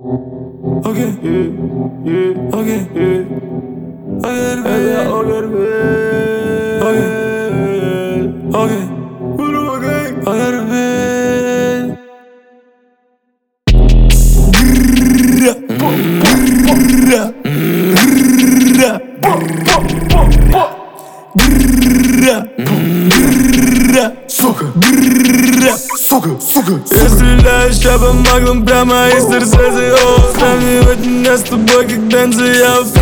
Okay, okay, я стреляю ща по маглам прямо из сердца. Сравнивать меня с тобой, как Бензо, я в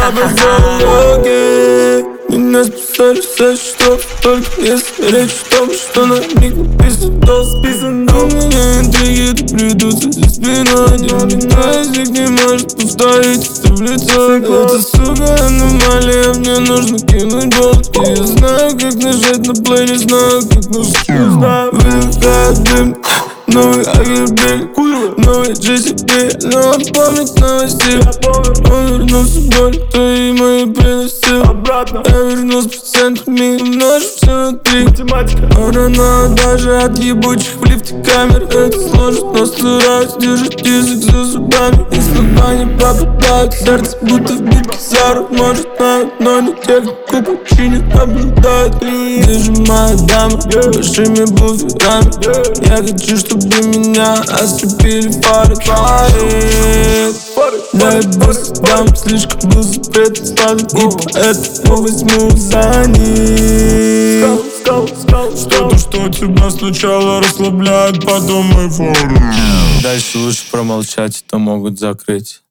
окей. Меня списали все, что только если речь в том, что на них написан, то списан. У меня интриги, да придутся за спиной. Никто из них не может повторить это в лицо. Эта сука аномалия, мне нужно кинуть болт. И я знаю, как нажать на плей, не знаю, как нажать. Выдыхает дым, новый Агербель, новый JCB, но он помнит новый стиль. Он вернулся в боль, твои мои приносил обратно. Я вернулся процентами, умножу все на 3. Она даже от ебучих в лифте камер. Это сложно, но стараюсь держать язык за зубами. И слова не попадают в сердце, будто в битке Зару. Может знают, но не те, кто почти не наблюдает. Ты же моя дама, большими буферами. Я хочу, чтобы меня ослепили фары твои. Дай босс, дам, слишком был запрет стану, и поэтому возьму за них. Что-то, что тебя сначала расслабляет, потом эйфория. Дальше лучше промолчать, то могут закрыть.